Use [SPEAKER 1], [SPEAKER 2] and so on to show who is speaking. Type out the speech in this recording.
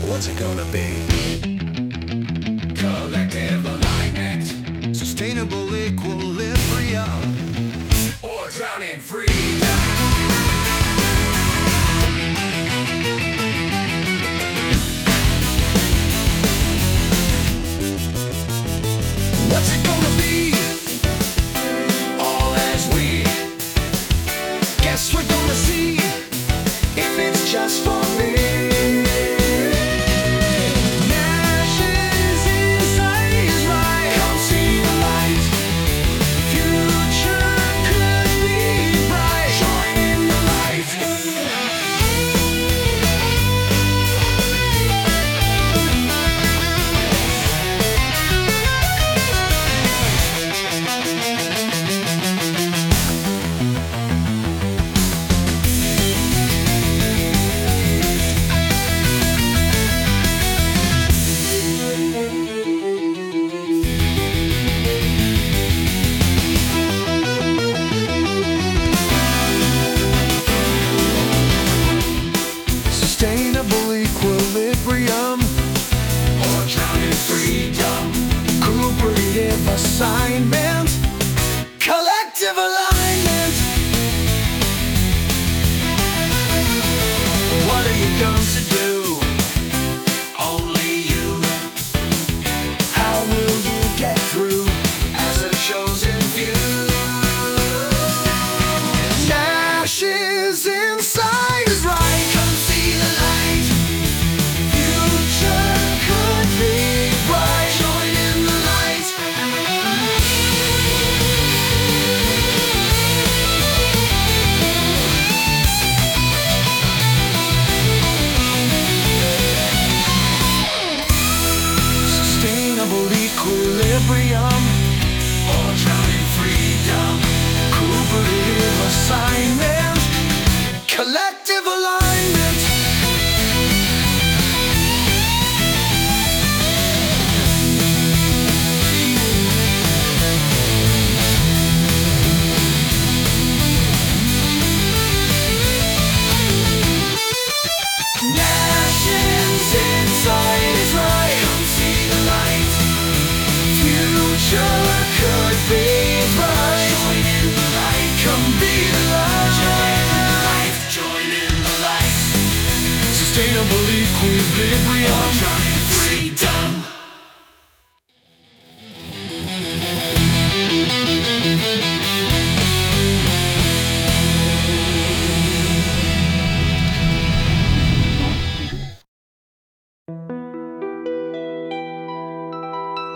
[SPEAKER 1] What's it gonna be? Collective alignment, sustainable equilibrium, or drowning freedom. What's it gonna be? All as we guess we're gonna see if it's just for me. Nash's insight is right. Come see the light. Future could be bright. Join in the light. Sustainable equilibrium, or drowning freedom. Cooperative assignment, collective alignment. What are you going to do? Only you. How will you get through as a chosen few? Nash's inside is right. Come see the light. Future could be bright. Join in the light. Sustainable equilibrium, or drowning freedom. Cooperative assignment, collective alignment. Nash's insight is right. Come see the light. Future could be bright. Join in the light. Come be the light. Join in the light. Join in the light. Sustainable equilibrium.